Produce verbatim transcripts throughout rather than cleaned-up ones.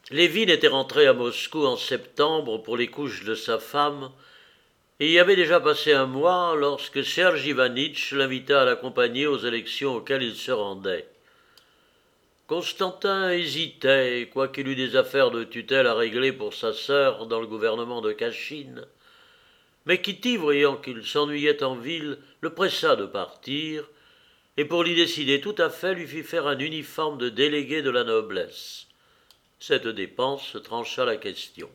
Lévin était rentré à Moscou en septembre pour les couches de sa femme, et y avait déjà passé un mois lorsque Serge Ivanitch l'invita à l'accompagner aux élections auxquelles il se rendait. Constantin hésitait, quoiqu'il eût des affaires de tutelle à régler pour sa sœur dans le gouvernement de Kachine, mais Kitty, voyant qu'il s'ennuyait en ville, le pressa de partir, et pour l'y décider tout à fait, lui fit faire un uniforme de délégué de la noblesse. Cette dépense trancha la question.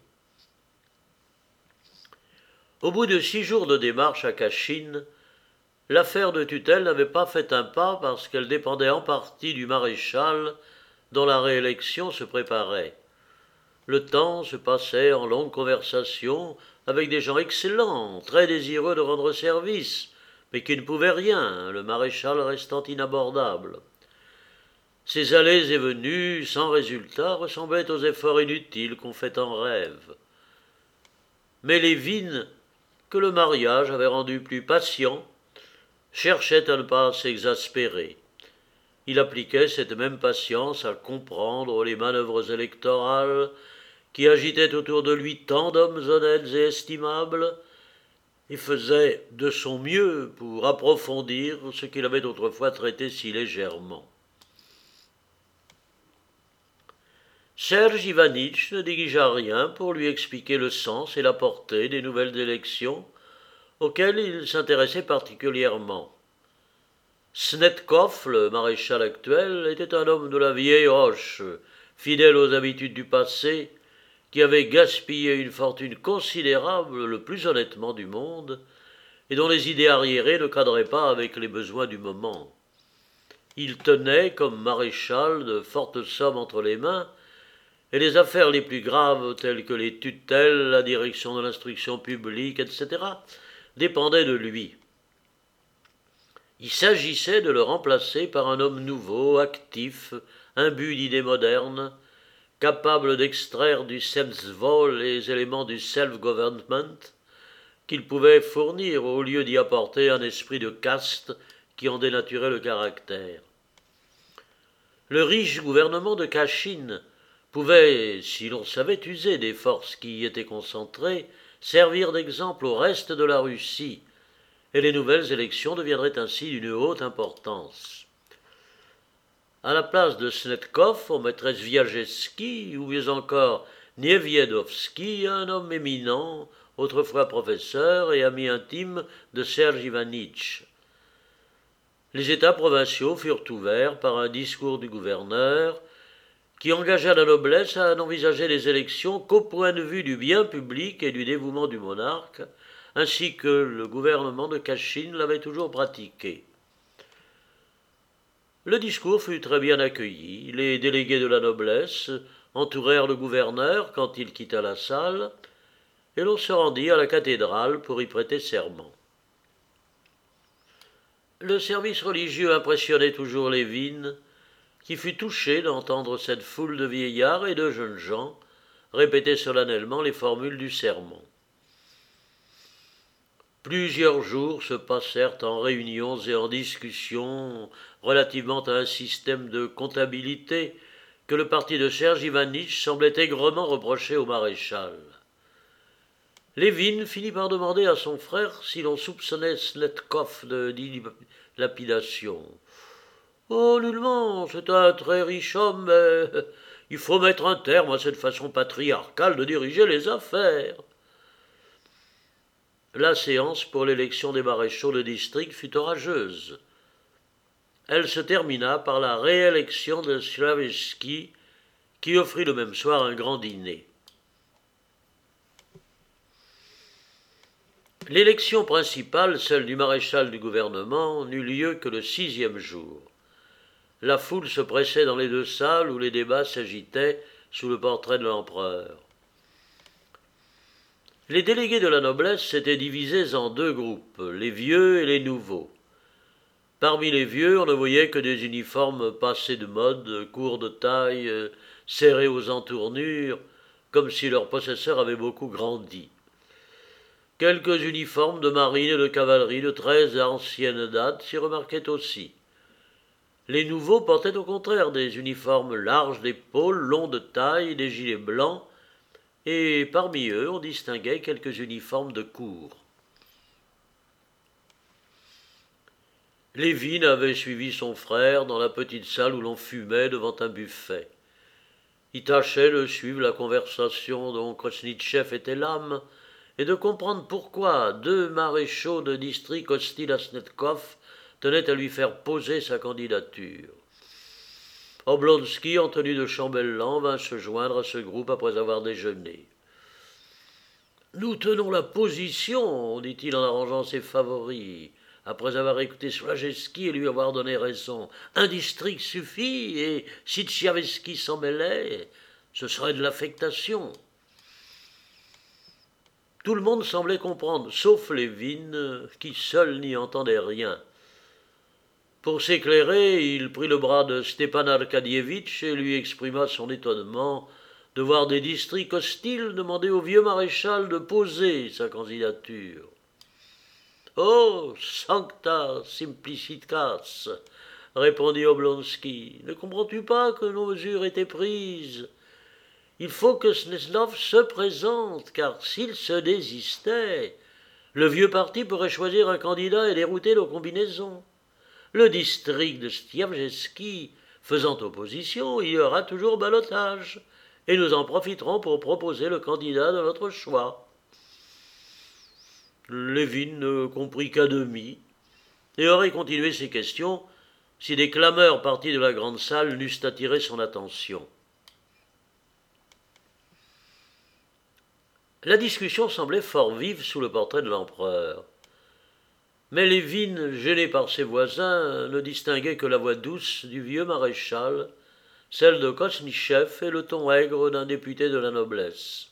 Au bout de six jours de démarche à Kachine, l'affaire de tutelle n'avait pas fait un pas parce qu'elle dépendait en partie du maréchal dont la réélection se préparait. Le temps se passait en longues conversations avec des gens excellents, très désireux de rendre service, mais qui ne pouvaient rien, le maréchal restant inabordable. Ces allées et venues, sans résultat, ressemblaient aux efforts inutiles qu'on fait en rêve. Mais Lévin, que le mariage avait rendu plus patient, cherchait à ne pas s'exaspérer. Il appliquait cette même patience à comprendre les manœuvres électorales qui agitaient autour de lui tant d'hommes honnêtes et estimables, et faisait de son mieux pour approfondir ce qu'il avait autrefois traité si légèrement. Serge Ivanitch ne négligea rien pour lui expliquer le sens et la portée des nouvelles élections auxquelles il s'intéressait particulièrement. Snetkov, le maréchal actuel, était un homme de la vieille roche, fidèle aux habitudes du passé, qui avait gaspillé une fortune considérable le plus honnêtement du monde, et dont les idées arriérées ne cadraient pas avec les besoins du moment. Il tenait, comme maréchal, de fortes sommes entre les mains, et les affaires les plus graves, telles que les tutelles, la direction de l'instruction publique, et cetera, dépendaient de lui. Il s'agissait de le remplacer par un homme nouveau, actif, imbu d'idées modernes, capable d'extraire du Selbstwohl les éléments du self-government qu'il pouvait fournir au lieu d'y apporter un esprit de caste qui en dénaturait le caractère. Le riche gouvernement de Kachine pouvait, si l'on savait user des forces qui y étaient concentrées, servir d'exemple au reste de la Russie, et les nouvelles élections deviendraient ainsi d'une haute importance. À la place de Snetkov, on mettrait Sviajewski, ou mieux encore Nieviedovski, un homme éminent, autrefois professeur et ami intime de Serge Ivanitch. Les États provinciaux furent ouverts par un discours du gouverneur qui engagea la noblesse à n'envisager les élections qu'au point de vue du bien public et du dévouement du monarque, ainsi que le gouvernement de Kachine l'avait toujours pratiqué. Le discours fut très bien accueilli. Les délégués de la noblesse entourèrent le gouverneur quand il quitta la salle, et l'on se rendit à la cathédrale pour y prêter serment. Le service religieux impressionnait toujours Lévin, qui fut touché d'entendre cette foule de vieillards et de jeunes gens répéter solennellement les formules du sermon. Plusieurs jours se passèrent en réunions et en discussions relativement à un système de comptabilité que le parti de Serge Ivanitch semblait aigrement reprocher au maréchal. Lévin finit par demander à son frère si l'on soupçonnait Snetkov de dilapidation. « Oh, nullement, c'est un très riche homme, mais il faut mettre un terme à cette façon patriarcale de diriger les affaires. » La séance pour l'élection des maréchaux de district fut orageuse. Elle se termina par la réélection de Sviajewski, qui offrit le même soir un grand dîner. L'élection principale, celle du maréchal du gouvernement, n'eut lieu que le sixième jour. La foule se pressait dans les deux salles où les débats s'agitaient sous le portrait de l'empereur. Les délégués de la noblesse s'étaient divisés en deux groupes, les vieux et les nouveaux. Parmi les vieux, on ne voyait que des uniformes passés de mode, courts de taille, serrés aux entournures, comme si leur possesseur avait beaucoup grandi. Quelques uniformes de marine et de cavalerie de très ancienne date s'y remarquaient aussi. Les nouveaux portaient au contraire des uniformes larges d'épaules, longs de taille, des gilets blancs, et parmi eux on distinguait quelques uniformes de cour. Lévin avait suivi son frère dans la petite salle où l'on fumait devant un buffet. Il tâchait de suivre la conversation dont Kosnichtchev était l'âme et de comprendre pourquoi deux maréchaux de district hostiles à Snetkov tenaient à lui faire poser sa candidature. Oblonsky, en tenue de chambellan, vint se joindre à ce groupe après avoir déjeuné. « Nous tenons la position, dit-il en arrangeant ses favoris, après avoir écouté Slajewski et lui avoir donné raison. Un district suffit, et si Tchiavesky s'en mêlait, ce serait de l'affectation. » Tout le monde semblait comprendre, sauf Lévin, qui seul n'y entendait rien. Pour s'éclairer, il prit le bras de Stepan Arkadievitch et lui exprima son étonnement de voir des districts hostiles demander au vieux maréchal de poser sa candidature. « Oh, sancta simplicitas !» répondit Oblonsky. « Ne comprends-tu pas que nos mesures étaient prises ? Il faut que Sneznov se présente, car s'il se désistait, le vieux parti pourrait choisir un candidat et dérouter nos combinaisons. Le district de Stiavjeski faisant opposition, il y aura toujours ballottage, et nous en profiterons pour proposer le candidat de notre choix. » Lévin ne comprit qu'à demi, et aurait continué ses questions si des clameurs parties de la grande salle n'eussent attiré son attention. La discussion semblait fort vive sous le portrait de l'empereur. Mais Lévin, gêné par ses voisins, ne distinguait que la voix douce du vieux maréchal, celle de Kosnichtchev et le ton aigre d'un député de la noblesse.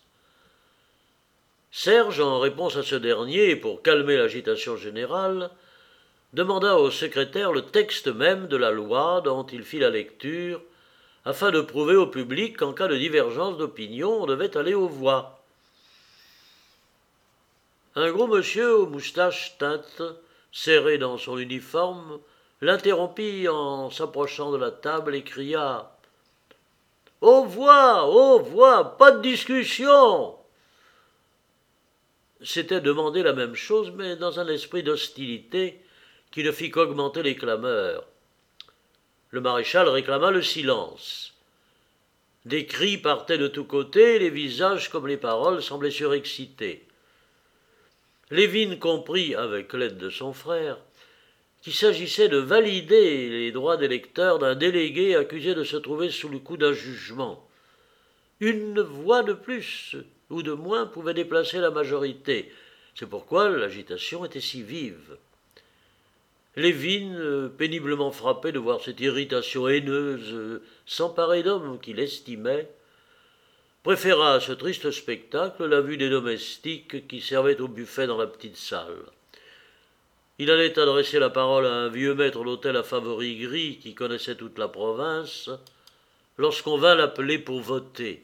Serge, en réponse à ce dernier, et pour calmer l'agitation générale, demanda au secrétaire le texte même de la loi dont il fit la lecture, afin de prouver au public qu'en cas de divergence d'opinion, on devait aller aux voix. Un gros monsieur aux moustaches teintes, serré dans son uniforme, l'interrompit en s'approchant de la table et cria « Aux voix, aux voix, pas de discussion !» C'était demander la même chose, mais dans un esprit d'hostilité qui ne fit qu'augmenter les clameurs. Le maréchal réclama le silence. Des cris partaient de tous côtés, les visages comme les paroles semblaient surexcités. Lévin comprit, avec l'aide de son frère, qu'il s'agissait de valider les droits des lecteurs d'un délégué accusé de se trouver sous le coup d'un jugement. Une voix de plus ou de moins pouvait déplacer la majorité. C'est pourquoi l'agitation était si vive. Lévin, péniblement frappé de voir cette irritation haineuse s'emparer d'hommes qu'il estimait, préféra à ce triste spectacle la vue des domestiques qui servaient au buffet dans la petite salle. Il allait adresser la parole à un vieux maître d'hôtel à favoris gris qui connaissait toute la province, lorsqu'on vint l'appeler pour voter.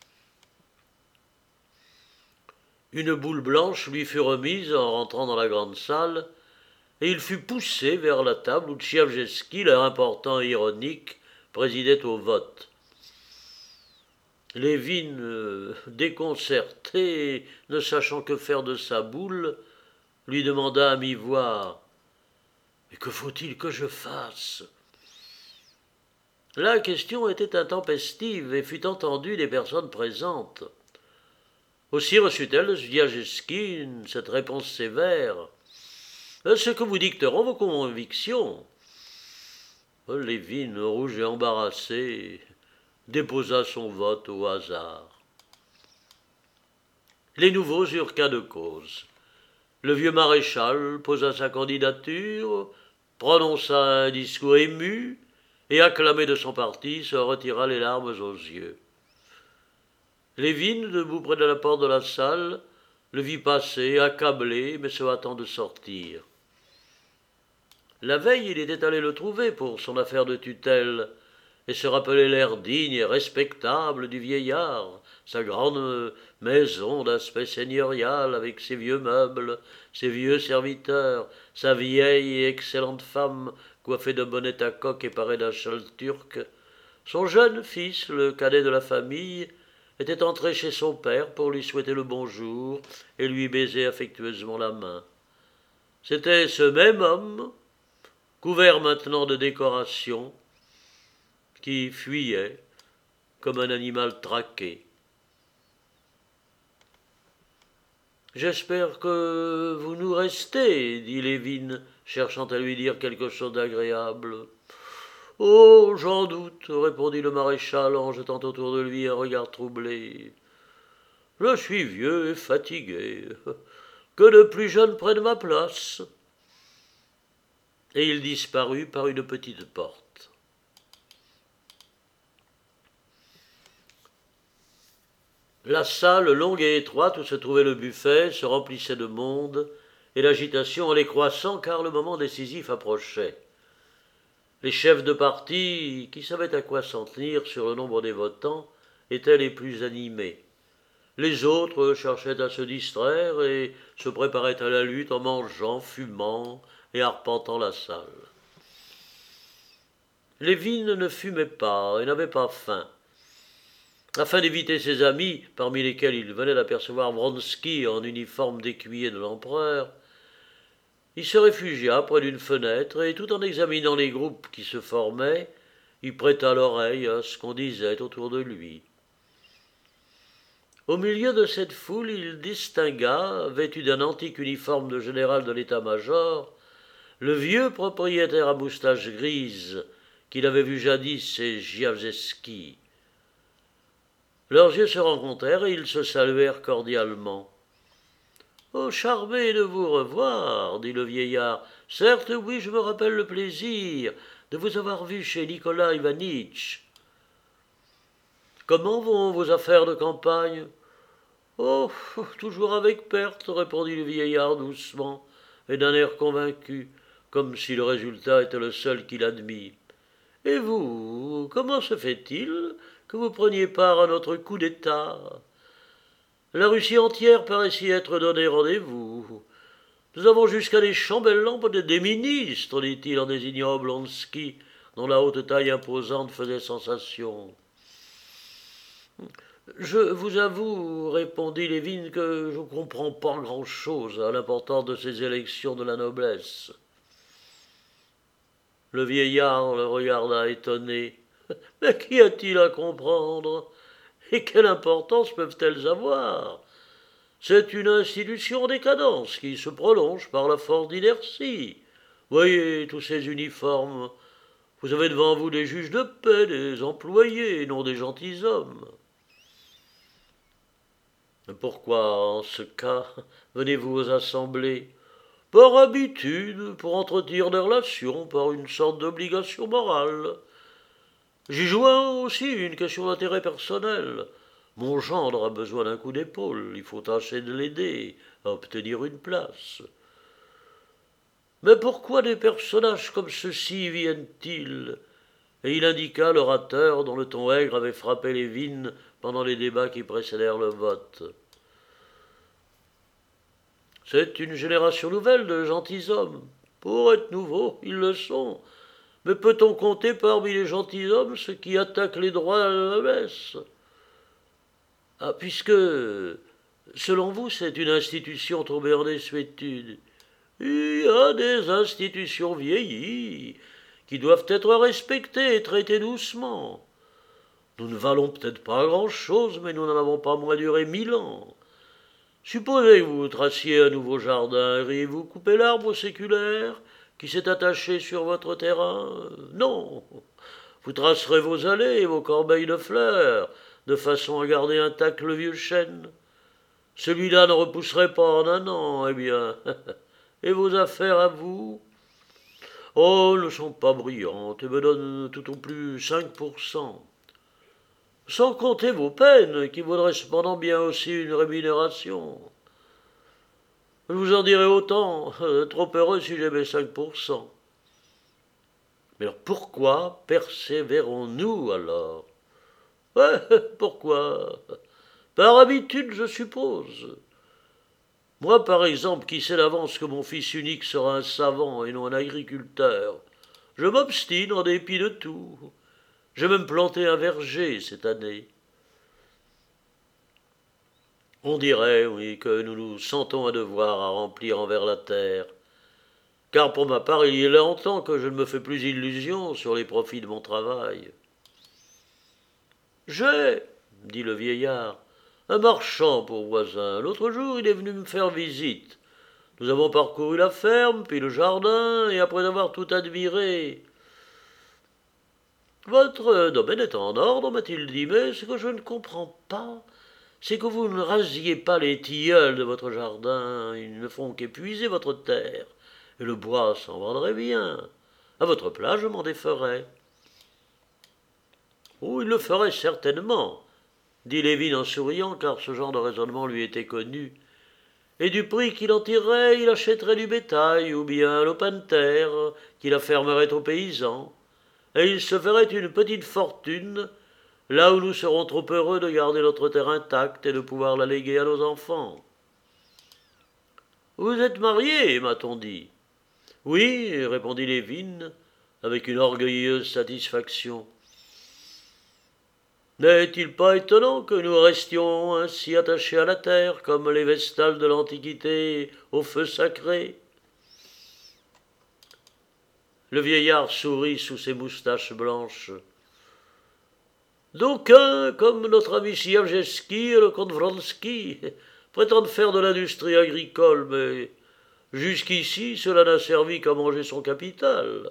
Une boule blanche lui fut remise en rentrant dans la grande salle, et il fut poussé vers la table où Tchiavjeski, l'air important et ironique, présidait au vote. Lévin, euh, déconcerté, ne sachant que faire de sa boule, lui demanda à mi-voix « Mais que faut-il que je fasse ?» La question était intempestive et fut entendue des personnes présentes. Aussi reçut-elle de Sviajewski cette réponse sévère. « Ce que vous dicteront vos convictions. » Lévin, rouge et embarrassé, déposa son vote au hasard. Les nouveaux eurent cas de cause. Le vieux maréchal posa sa candidature, prononça un discours ému, et acclamé de son parti, se retira les larmes aux yeux. Lévin, debout près de la porte de la salle, le vit passer, accablé, mais se hâtant de sortir. La veille, il était allé le trouver pour son affaire de tutelle, et se rappelait l'air digne et respectable du vieillard, sa grande maison d'aspect seigneurial avec ses vieux meubles, ses vieux serviteurs, sa vieille et excellente femme coiffé d'un bonnet à coque et paré d'un châle turc. Son jeune fils, le cadet de la famille, était entré chez son père pour lui souhaiter le bonjour et lui baiser affectueusement la main. C'était ce même homme, couvert maintenant de décorations, qui fuyait comme un animal traqué. « J'espère que vous nous restez, dit Lévin, cherchant à lui dire quelque chose d'agréable. « Oh, j'en doute, répondit le maréchal en jetant autour de lui un regard troublé. Je suis vieux et fatigué. Que de plus jeunes prennent ma place. Et il disparut par une petite porte. La salle longue et étroite où se trouvait le buffet se remplissait de monde, et l'agitation allait croissant car le moment décisif approchait. Les chefs de parti, qui savaient à quoi s'en tenir sur le nombre des votants, étaient les plus animés. Les autres cherchaient à se distraire et se préparaient à la lutte en mangeant, fumant et arpentant la salle. Lévin ne fumait pas et n'avait pas faim. Afin d'éviter ses amis, parmi lesquels il venait d'apercevoir Vronsky en uniforme d'écuyer de l'empereur, il se réfugia près d'une fenêtre et, tout en examinant les groupes qui se formaient, il prêta l'oreille à ce qu'on disait autour de lui. Au milieu de cette foule, il distingua, vêtu d'un antique uniforme de général de l'état-major, le vieux propriétaire à moustache grise qu'il avait vu jadis chez Giavzeski. Leurs yeux se rencontrèrent et ils se saluèrent cordialement. « Oh, charmé de vous revoir, dit le vieillard. Certes, oui, je me rappelle le plaisir de vous avoir vu chez Nicolas Ivanitch. Comment vont vos affaires de campagne ? Oh, toujours avec perte, répondit le vieillard doucement et d'un air convaincu, comme si le résultat était le seul qu'il admît. Et vous, comment se fait-il que vous preniez part à notre coup d'État ? La Russie entière paraît s'y être donné rendez-vous. Nous avons jusqu'à des chambellans, peut-être des ministres, dit-il en désignant Oblonsky, dont la haute taille imposante faisait sensation. Je vous avoue, répondit Lévin, que je ne comprends pas grand-chose à l'importance de ces élections de la noblesse. Le vieillard le regarda étonné. Mais qu'y a-t-il à comprendre ? Et quelle importance peuvent-elles avoir ? C'est une institution en décadence qui se prolonge par la force d'inertie. Voyez tous ces uniformes. Vous avez devant vous des juges de paix, des employés, et non des gentilshommes. Pourquoi, en ce cas, venez-vous aux assemblées ? Par habitude, pour entretenir des relations, par une sorte d'obligation morale. J'y joins aussi une question d'intérêt personnel. Mon gendre a besoin d'un coup d'épaule, il faut tâcher de l'aider à obtenir une place. Mais pourquoi des personnages comme ceux-ci viennent-ils ? Et il indiqua l'orateur dont le ton aigre avait frappé Lévin pendant les débats qui précédèrent le vote. C'est une génération nouvelle de gentilshommes. Pour être nouveaux, ils le sont. Mais peut-on compter parmi les gentilshommes ceux qui attaquent les droits de la noblesse ? Ah, puisque, selon vous, c'est une institution tombée en désuétude, il y a des institutions vieillies qui doivent être respectées et traitées doucement. Nous ne valons peut-être pas grand-chose, mais nous n'en avons pas moins duré mille ans. Supposez que vous traciez un nouveau jardin, iriez-vous couper l'arbre séculaire qui s'est attaché sur votre terrain ? Non. Vous tracerez vos allées et vos corbeilles de fleurs, de façon à garder intact le vieux chêne. Celui-là ne repousserait pas en un an, eh bien. Et vos affaires à vous ? Oh, ne sont pas brillantes et me donnent tout au plus cinq pour cent. Sans compter vos peines, qui vaudraient cependant bien aussi une rémunération. Je vous en dirai autant, trop heureux si j'aimais cinq pour cent. Mais alors pourquoi persévérons-nous alors ? Ouais, pourquoi ? Par habitude, je suppose. Moi, par exemple, qui sais d'avance que mon fils unique sera un savant et non un agriculteur, Je m'obstine en dépit de tout. J'ai même planté un verger cette année. On dirait, oui, que nous nous sentons un devoir à remplir envers la terre. Car pour ma part, il y a longtemps que je ne me fais plus illusion sur les profits de mon travail. J'ai, dit le vieillard, un marchand pour voisin. L'autre jour, il est venu me faire visite. Nous avons parcouru la ferme, puis le jardin, et après avoir tout admiré, votre domaine est en ordre, m'a-t-il dit, mais ce que je ne comprends pas, c'est que vous ne rasiez pas les tilleuls de votre jardin, ils ne font qu'épuiser votre terre, et le bois s'en vendrait bien. À votre place, je m'en déferais. Oh, il le ferait certainement, dit Lévin en souriant, car ce genre de raisonnement lui était connu. Et du prix qu'il en tirerait, il achèterait du bétail, ou bien un lopin de terre, qu'il affermerait aux paysans. Et il se ferait une petite fortune, là où nous serons trop heureux de garder notre terre intacte et de pouvoir la léguer à nos enfants. Vous êtes marié, m'a-t-on dit. Oui, répondit Lévin, avec une orgueilleuse satisfaction. N'est-il pas étonnant que nous restions ainsi attachés à la terre, comme les vestales de l'Antiquité au feu sacré? Le vieillard sourit sous ses moustaches blanches. D'aucuns, comme notre ami Siajeski et le comte Vronsky, prétendent faire de l'industrie agricole, mais jusqu'ici cela n'a servi qu'à manger son capital.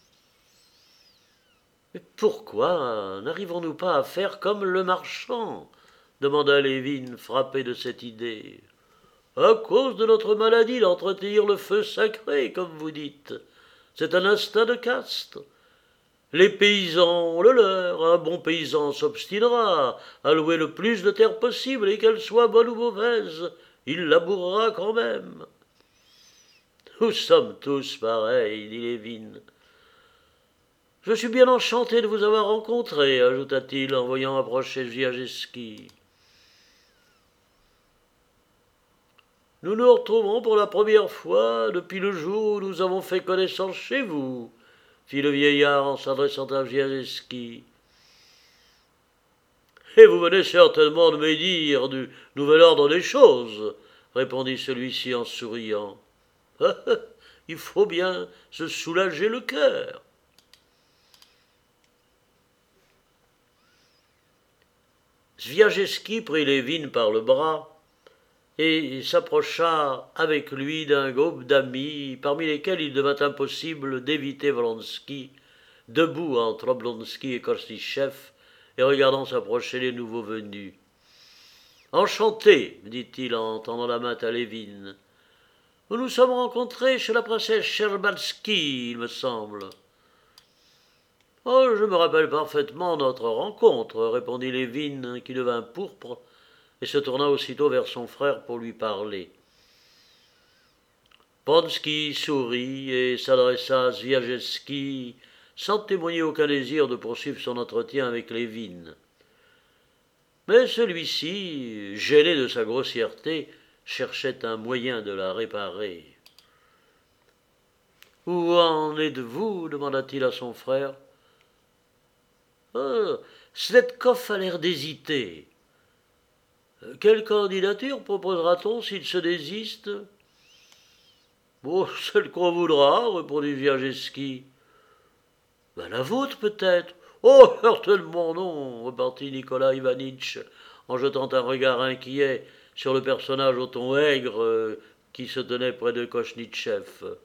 Mais pourquoi n'arrivons-nous pas à faire comme le marchand? Demanda Lévin, frappé de cette idée. À cause de notre maladie d'entretenir le feu sacré, comme vous dites. C'est un instinct de caste. Les paysans ont le leur, un bon paysan s'obstinera à louer le plus de terre possible, et qu'elle soit bonne ou mauvaise, il labourera quand même. Nous sommes tous pareils, dit Lévin. Je suis bien enchanté de vous avoir rencontré, ajouta-t-il en voyant approcher Sviajewski. Nous nous retrouvons pour la première fois depuis le jour où nous avons fait connaissance chez vous, fit le vieillard en s'adressant à Sviajewski. Et vous venez certainement de me dire du nouvel ordre des choses, répondit celui-ci en souriant. Il faut bien se soulager le cœur. Sviajewski prit Lévin par le bras et s'approcha avec lui d'un groupe d'amis, parmi lesquels il devint impossible d'éviter Vronsky, debout entre Oblonsky et Kostichev, et regardant s'approcher les nouveaux venus. « Enchanté, dit-il en tendant la main à Lévin. Nous nous sommes rencontrés chez la princesse Scherbatsky, il me semble. » Oh, je me rappelle parfaitement notre rencontre, répondit Lévin, qui devint pourpre et se tourna aussitôt vers son frère pour lui parler. Vronsky sourit et s'adressa à Sviajewski sans témoigner aucun désir de poursuivre son entretien avec Lévin. Mais celui-ci, gêné de sa grossièreté, cherchait un moyen de la réparer. « Où en êtes-vous » demanda-t-il à son frère. Oh, Snetkov a l'air d'hésiter. Quelle candidature proposera-t-on s'il se désiste? Bon, celle qu'on voudra, répondit Sviajewski. Ben, la vôtre, peut-être. Oh, certainement non, repartit Nicolas Ivanitch, en jetant un regard inquiet sur le personnage au ton aigre euh, qui se tenait près de Kosnichev.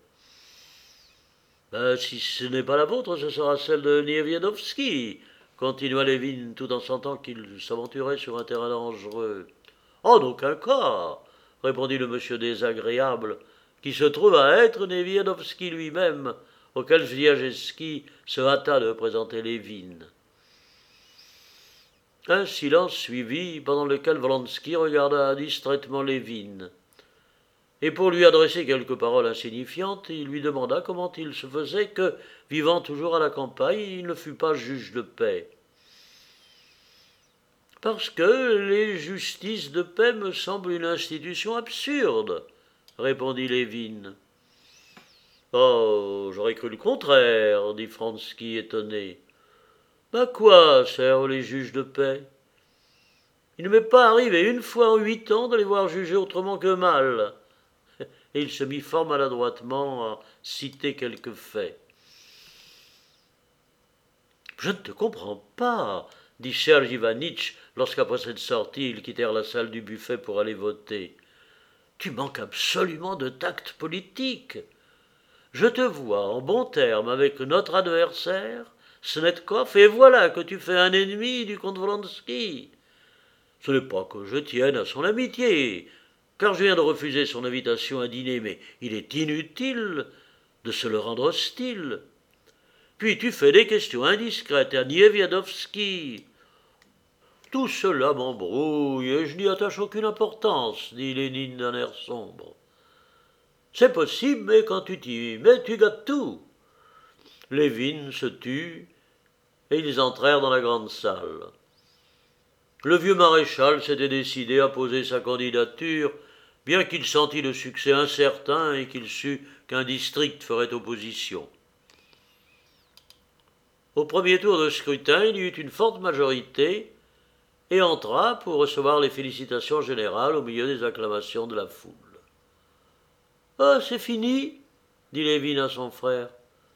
Ben, si ce n'est pas la vôtre, ce sera celle de Nieviadovski, continua Lévin, tout en sentant qu'il s'aventurait sur un terrain dangereux. En aucun cas, répondit le monsieur désagréable, qui se trouve à être Nieviadovski lui-même, auquel Sviajewski se hâta de présenter Lévin. Un silence suivit, pendant lequel Vronsky regarda distraitement Lévin. Et pour lui adresser quelques paroles insignifiantes, il lui demanda comment il se faisait que, vivant toujours à la campagne, il ne fût pas juge de paix. « Parce que les justices de paix me semblent une institution absurde, » répondit Lévin. « Oh, j'aurais cru le contraire, dit Vronsky étonné. À quoi servent les juges de paix? Il ne m'est pas arrivé une fois en huit ans de les voir juger autrement que mal. Et il se mit fort maladroitement à citer quelques faits. Je ne te comprends pas, dit Serge Ivanitch lorsqu'après cette sortie ils quittèrent la salle du buffet pour aller voter. Tu manques absolument de tact politique. Je te vois en bons termes avec notre adversaire, Snetkov, et voilà que tu fais un ennemi du comte Vronsky. Ce n'est pas que je tienne à son amitié, car je viens de refuser son invitation à dîner, mais il est inutile de se le rendre hostile. Puis tu fais des questions indiscrètes à Nieviadovski. Tout cela m'embrouille et je n'y attache aucune importance, dit Lénine d'un air sombre. C'est possible, mais quand tu t'y mets, tu gâtes tout. Lévin se tut, et ils entrèrent dans la grande salle. Le vieux maréchal s'était décidé à poser sa candidature, bien qu'il sentît le succès incertain et qu'il sût qu'un district ferait opposition. Au premier tour de scrutin, il y eut une forte majorité et entra pour recevoir les félicitations générales au milieu des acclamations de la foule. « Ah, c'est fini » dit Lévin à son frère.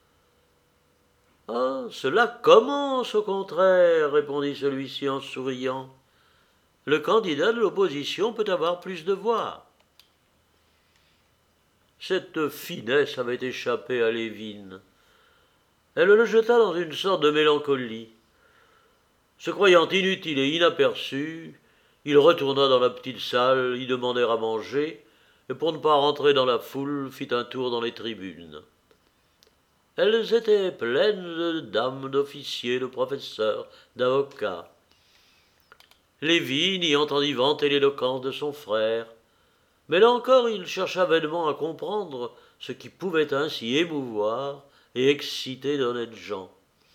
« Ah, cela commence au contraire » répondit celui-ci en souriant. « Le candidat de l'opposition peut avoir plus de voix. » Cette finesse avait échappé à Lévin. Elle le jeta dans une sorte de mélancolie. Se croyant inutile et inaperçu, il retourna dans la petite salle, y demander à manger, et pour ne pas rentrer dans la foule, fit un tour dans les tribunes. Elles étaient pleines de dames, d'officiers, de professeurs, d'avocats. Lévin y entendit vanter l'éloquence de son frère, mais là encore il chercha vainement à comprendre ce qui pouvait ainsi émouvoir et exciter d'honnêtes gens.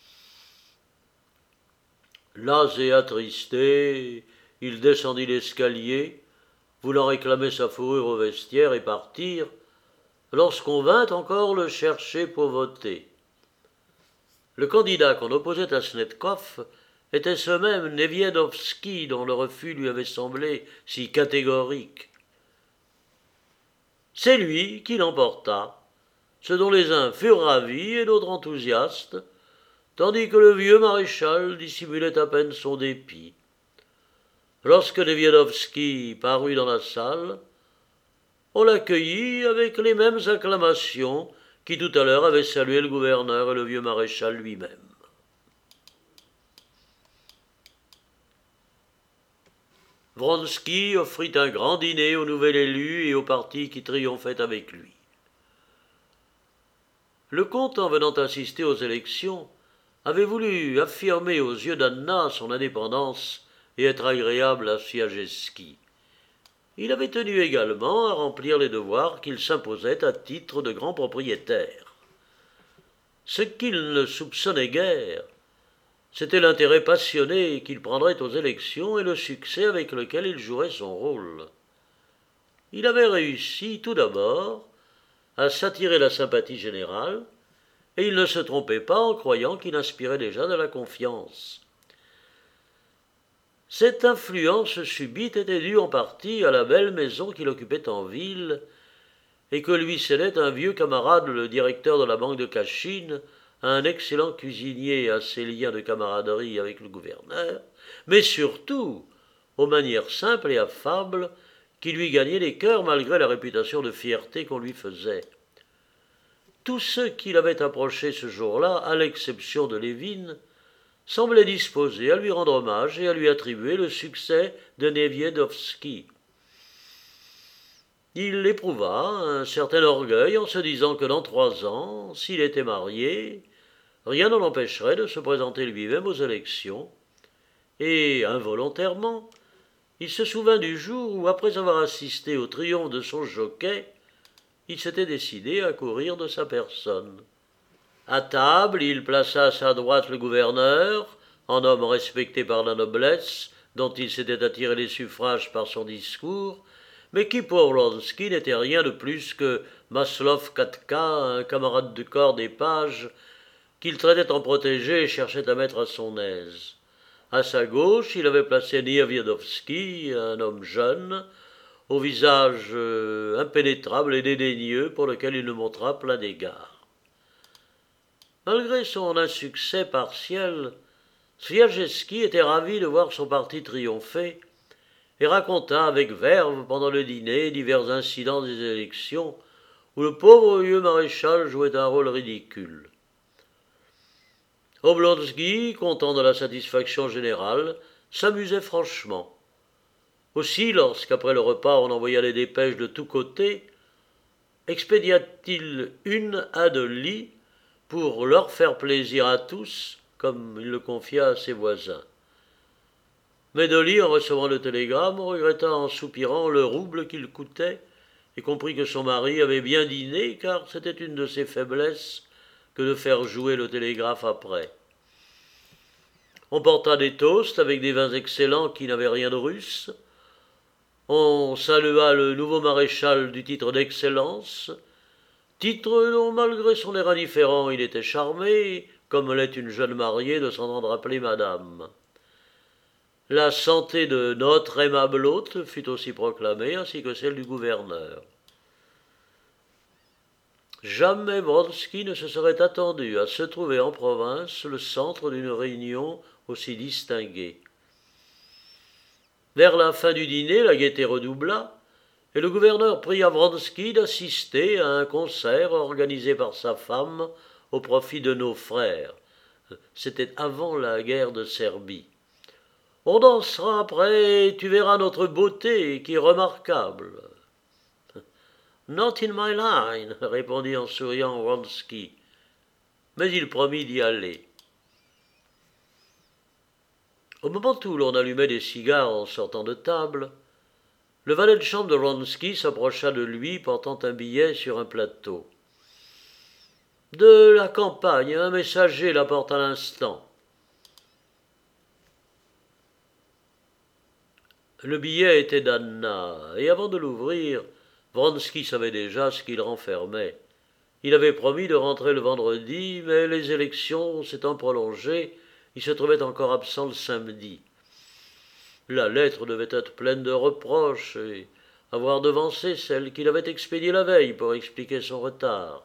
Las et attristé, il descendit l'escalier, voulant réclamer sa fourrure au vestiaire et partir, lorsqu'on vint encore le chercher pour voter. Le candidat qu'on opposait à Snetkov était ce même Nieviadovski dont le refus lui avait semblé si catégorique. C'est lui qui l'emporta, ce dont les uns furent ravis et d'autres enthousiastes, tandis que le vieux maréchal dissimulait à peine son dépit. Lorsque Nieviadovski parut dans la salle, on l'accueillit avec les mêmes acclamations qui tout à l'heure avaient salué le gouverneur et le vieux maréchal lui-même. Vronsky offrit un grand dîner au nouvel élu et au parti qui triomphait avec lui. Le comte, en venant assister aux élections, avait voulu affirmer aux yeux d'Anna son indépendance et être agréable à Sviajewski. Il avait tenu également à remplir les devoirs qu'il s'imposait à titre de grand propriétaire. Ce qu'il ne soupçonnait guère, c'était l'intérêt passionné qu'il prendrait aux élections et le succès avec lequel il jouerait son rôle. Il avait réussi, tout d'abord, à s'attirer la sympathie générale, et il ne se trompait pas en croyant qu'il inspirait déjà de la confiance. Cette influence subite était due en partie à la belle maison qu'il occupait en ville et que lui cédait un vieux camarade, le directeur de la banque de Cachine, un excellent cuisinier à ses liens de camaraderie avec le gouverneur, mais surtout aux manières simples et affables qui lui gagnaient les cœurs malgré la réputation de fierté qu'on lui faisait. Tous ceux qui l'avaient approché ce jour-là, à l'exception de Lévin, semblaient disposés à lui rendre hommage et à lui attribuer le succès de Nieviadovski. Il éprouva un certain orgueil en se disant que dans trois ans, s'il était marié, rien ne l'empêcherait de se présenter lui-même aux élections, et, involontairement, il se souvint du jour où, après avoir assisté au triomphe de son jockey, il s'était décidé à courir de sa personne. À table, il plaça à sa droite le gouverneur, en homme respecté par la noblesse, dont il s'était attiré les suffrages par son discours, mais qui pour Vronsky n'était rien de plus que Maslov Katka, un camarade de corps des pages, qu'il traitait en protégé et cherchait à mettre à son aise. À sa gauche, il avait placé Niewiadowski, un homme jeune, au visage euh, impénétrable et dédaigneux, pour lequel il ne montra plein d'égards. Malgré son insuccès partiel, Swijaschski était ravi de voir son parti triompher et raconta avec verve pendant le dîner divers incidents des élections où le pauvre vieux maréchal jouait un rôle ridicule. Oblonsky, content de la satisfaction générale, s'amusait franchement. Aussi, lorsqu'après le repas on envoya les dépêches de tous côtés, expédia-t-il une à de lit pour leur faire plaisir à tous, comme il le confia à ses voisins. Mais Dolly, en recevant le télégramme, regretta en soupirant le rouble qu'il coûtait et comprit que son mari avait bien dîné, car c'était une de ses faiblesses que de faire jouer le télégraphe après. On porta des toasts avec des vins excellents qui n'avaient rien de russe. On salua le nouveau maréchal du titre d'excellence, titre dont, malgré son air indifférent, il était charmé, comme l'est une jeune mariée de s'entendre appeler madame. La santé de notre aimable hôte fut aussi proclamée, ainsi que celle du gouverneur. Jamais Vronsky ne se serait attendu à se trouver en province le centre d'une réunion aussi distinguée. Vers la fin du dîner, la gaieté redoubla, et le gouverneur pria Vronsky d'assister à un concert organisé par sa femme au profit de nos frères. C'était avant la guerre de Serbie. On dansera après, et tu verras notre beauté qui est remarquable. Not in my line, répondit en souriant Vronsky, mais il promit d'y aller. Au moment où l'on allumait des cigares en sortant de table, le valet de chambre de Vronsky s'approcha de lui portant un billet sur un plateau. De la campagne, un messager l'apporte à l'instant. Le billet était d'Anna, et avant de l'ouvrir, Vronsky savait déjà ce qu'il renfermait. Il avait promis de rentrer le vendredi, mais les élections s'étant prolongées, il se trouvait encore absent le samedi. La lettre devait être pleine de reproches et avoir devancé celle qu'il avait expédiée la veille pour expliquer son retard.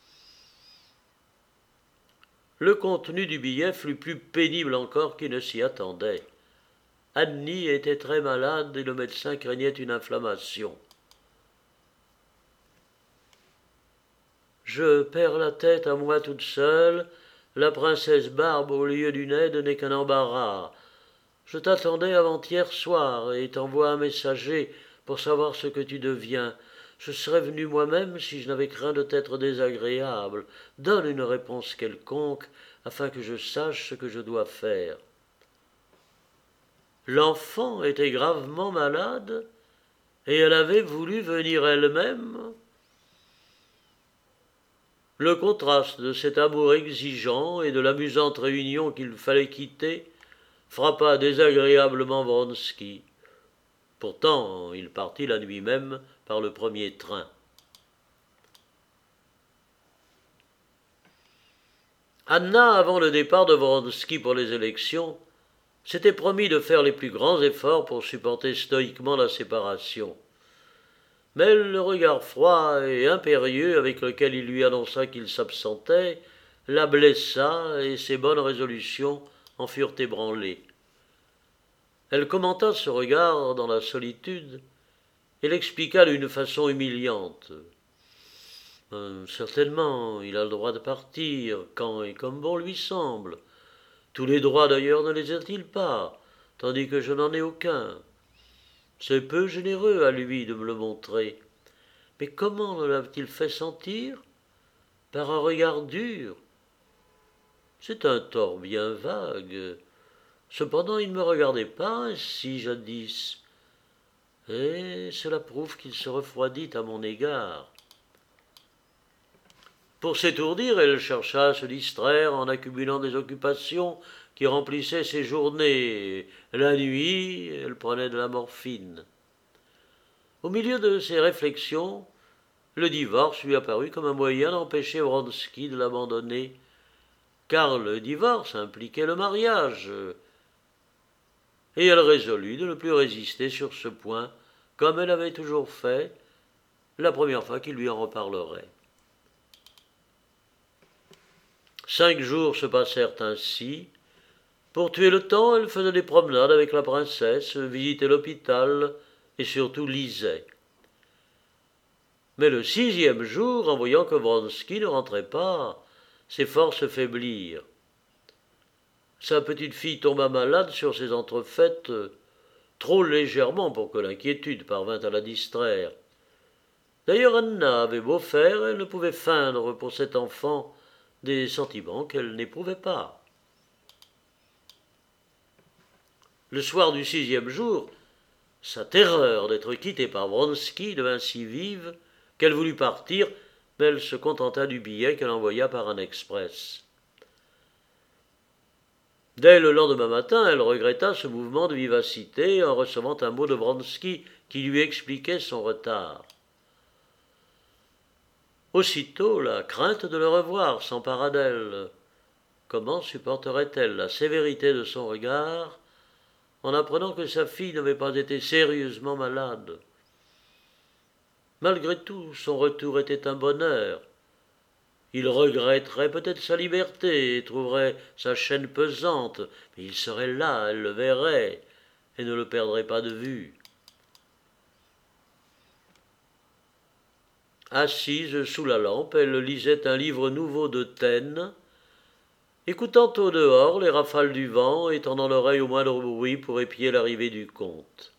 Le contenu du billet fut plus pénible encore qu'il ne s'y attendait. Annie était très malade et le médecin craignait une inflammation. « Je perds la tête à moi toute seule. La princesse Barbe au lieu d'une aide n'est qu'un embarras. Je t'attendais avant-hier soir et t'envoie un messager pour savoir ce que tu deviens. Je serais venu moi-même si je n'avais craint de t'être désagréable. Donne une réponse quelconque afin que je sache ce que je dois faire. » L'enfant était gravement malade et elle avait voulu venir elle-même. Le contraste de cet amour exigeant et de l'amusante réunion qu'il fallait quitter frappa désagréablement Vronsky. Pourtant, il partit la nuit même par le premier train. Anna, avant le départ de Vronsky pour les élections, s'était promis de faire les plus grands efforts pour supporter stoïquement la séparation. Mais le regard froid et impérieux avec lequel il lui annonça qu'il s'absentait la blessa et ses bonnes résolutions en furent ébranlées. Elle commenta ce regard dans la solitude et l'expliqua d'une façon humiliante. Euh, « Certainement, il a le droit de partir, quand et comme bon lui semble. Tous les droits d'ailleurs ne les a-t-il pas, tandis que je n'en ai aucun. C'est peu généreux à lui de me le montrer. Mais comment me l'a-t-il fait sentir? Par un regard dur. C'est un tort bien vague. Cependant, il ne me regardait pas ainsi jadis. Et cela prouve qu'il se refroidit à mon égard. » Pour s'étourdir, elle chercha à se distraire en accumulant des occupations qui remplissaient ses journées. La nuit, elle prenait de la morphine. Au milieu de ses réflexions, le divorce lui apparut comme un moyen d'empêcher Vronsky de l'abandonner, car le divorce impliquait le mariage, et elle résolut de ne plus résister sur ce point, comme elle avait toujours fait la première fois qu'il lui en reparlerait. Cinq jours se passèrent ainsi. Pour tuer le temps, elle faisait des promenades avec la princesse, visitait l'hôpital et surtout lisait. Mais le sixième jour, en voyant que Vronsky ne rentrait pas, ses forces faiblirent. Sa petite fille tomba malade sur ces entrefaites, trop légèrement pour que l'inquiétude parvint à la distraire. D'ailleurs, Anna avait beau faire, elle ne pouvait feindre pour cet enfant des sentiments qu'elle n'éprouvait pas. Le soir du sixième jour, sa terreur d'être quittée par Vronsky devint si vive qu'elle voulut partir, mais elle se contenta du billet qu'elle envoya par un express. Dès le lendemain matin, elle regretta ce mouvement de vivacité en recevant un mot de Vronsky qui lui expliquait son retard. Aussitôt, la crainte de le revoir s'empara d'elle. Comment supporterait-elle la sévérité de son regard en apprenant que sa fille n'avait pas été sérieusement malade? Malgré tout, son retour était un bonheur. Il regretterait peut-être sa liberté et trouverait sa chaîne pesante, mais il serait là, elle le verrait, et ne le perdrait pas de vue. Assise sous la lampe, elle lisait un livre nouveau de Taine, écoutant au dehors les rafales du vent et tendant l'oreille au moindre bruit pour épier l'arrivée du comte.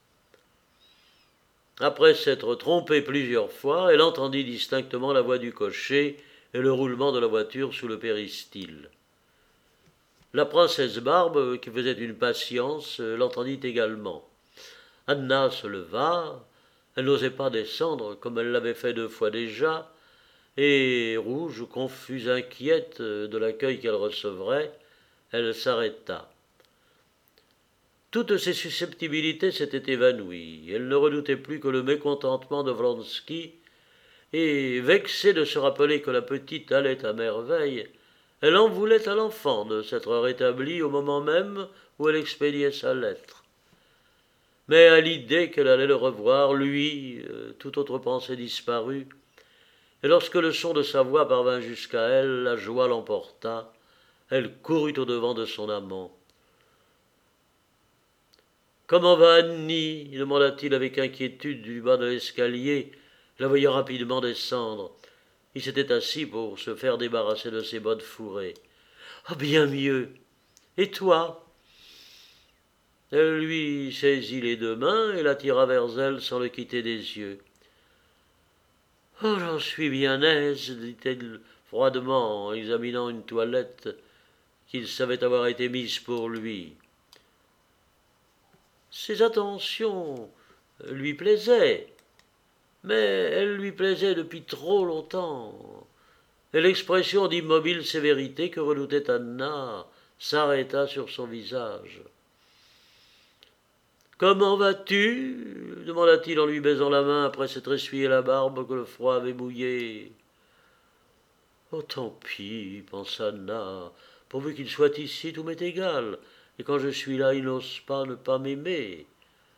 Après s'être trompée plusieurs fois, elle entendit distinctement la voix du cocher et le roulement de la voiture sous le péristyle. La princesse Barbe, qui faisait une patience, l'entendit également. Anna se leva, elle n'osait pas descendre comme elle l'avait fait deux fois déjà, et, rouge, confuse, inquiète de l'accueil qu'elle recevrait, elle s'arrêta. Toutes ses susceptibilités s'étaient évanouies. Elle ne redoutait plus que le mécontentement de Vronsky, et, vexée de se rappeler que la petite allait à merveille, elle en voulait à l'enfant de s'être rétablie au moment même où elle expédiait sa lettre. Mais à l'idée qu'elle allait le revoir, lui, euh, toute autre pensée disparut, et lorsque le son de sa voix parvint jusqu'à elle, la joie l'emporta. Elle courut au-devant de son amant. « Comment va Annie » demanda-t-il avec inquiétude du bas de l'escalier, la voyant rapidement descendre. Il s'était assis pour se faire débarrasser de ses bottes fourrées. « Ah, bien mieux. Et toi » Elle lui saisit les deux mains et l'attira vers elle sans le quitter des yeux. « Oh, j'en suis bien aise, dit-elle froidement en examinant une toilette qu'il savait avoir été mise pour lui. Ses attentions lui plaisaient, mais elles lui plaisaient depuis trop longtemps, et l'expression d'immobile sévérité que redoutait Anna s'arrêta sur son visage. « Comment vas-tu » demanda-t-il en lui baisant la main après s'être essuyé la barbe que le froid avait mouillée. « Oh, tant pis, pensa Anna, pourvu qu'il soit ici, tout m'est égal, et quand je suis là, il n'ose pas ne pas m'aimer. »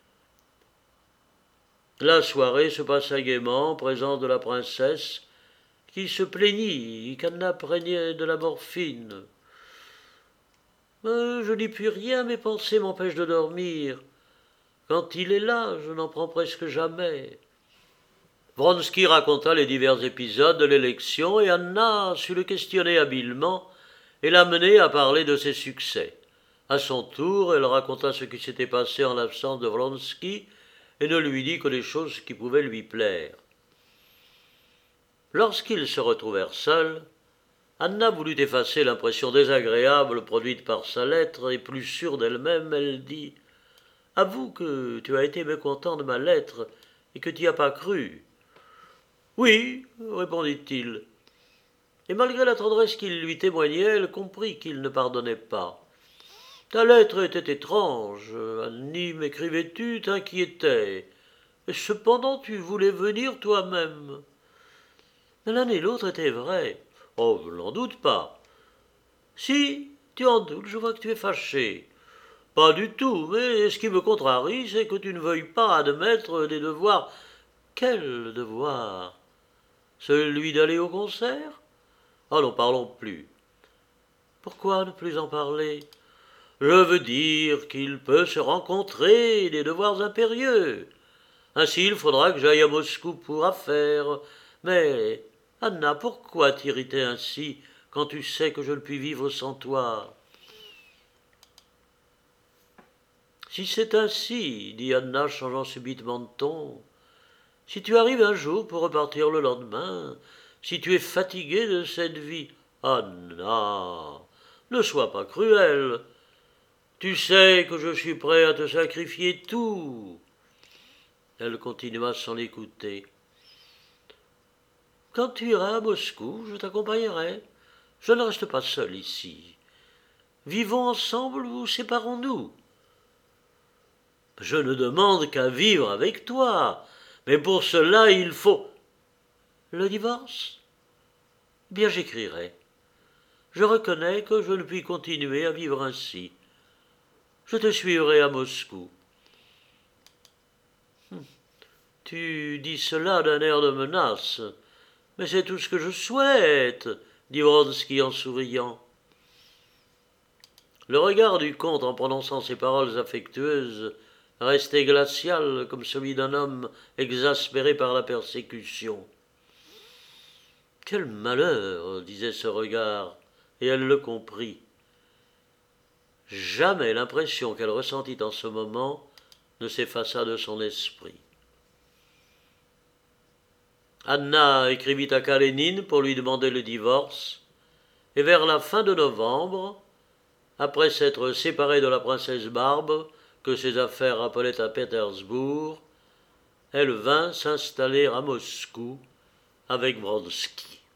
La soirée se passa gaiement en présence de la princesse, qui se plaignit qu'Anna preniait de la morphine. « Je n'y puis rien, mes pensées m'empêchent de dormir. Quand il est là, je n'en prends presque jamais. » Vronsky raconta les divers épisodes de l'élection et Anna sut le questionner habilement et l'amener à parler de ses succès. À son tour, elle raconta ce qui s'était passé en l'absence de Vronsky et ne lui dit que les choses qui pouvaient lui plaire. Lorsqu'ils se retrouvèrent seuls, Anna voulut effacer l'impression désagréable produite par sa lettre et plus sûre d'elle-même, elle dit « Avoue que tu as été mécontent de ma lettre et que tu n'y as pas cru. »« Oui, répondit-il. » Et malgré la tendresse qu'il lui témoignait, elle comprit qu'il ne pardonnait pas. « Ta lettre était étrange. Annie, m'écrivais-tu, t'inquiétais. Et cependant tu voulais venir toi-même. Mais l'un et l'autre étaient vrais. Oh, je n'en doute pas. Si, tu en doutes, je vois que tu es fâché. Pas du tout, mais ce qui me contrarie, c'est que tu ne veuilles pas admettre des devoirs. Quel devoir? Celui d'aller au concert? Ah, n'en parlons plus. Pourquoi ne plus en parler? Je veux dire qu'il peut se rencontrer des devoirs impérieux. Ainsi, il faudra que j'aille à Moscou pour affaires. Mais, Anna, pourquoi t'irriter ainsi quand tu sais que je ne puis vivre sans toi? Si c'est ainsi, dit Anna, changeant subitement de ton, si tu arrives un jour pour repartir le lendemain, si tu es fatigué de cette vie, Anna, ne sois pas cruelle. Tu sais que je suis prêt à te sacrifier tout. Elle continua sans l'écouter. Quand tu iras à Moscou, je t'accompagnerai. Je ne reste pas seul ici. Vivons ensemble ou séparons-nous? Je ne demande qu'à vivre avec toi, mais pour cela il faut... Le divorce? Bien, j'écrirai. Je reconnais que je ne puis continuer à vivre ainsi. Je te suivrai à Moscou. Hum. Tu dis cela d'un air de menace, mais c'est tout ce que je souhaite, dit Vronsky en souriant. Le regard du comte en prononçant ces paroles affectueuses restait glacial comme celui d'un homme exaspéré par la persécution. Quel malheur, disait ce regard, et elle le comprit. Jamais l'impression qu'elle ressentit en ce moment ne s'effaça de son esprit. Anna écrivit à Kalénine pour lui demander le divorce, et vers la fin de novembre, après s'être séparée de la princesse Barbe, que ses affaires rappelaient à Pétersbourg, elle vint s'installer à Moscou avec Vronsky.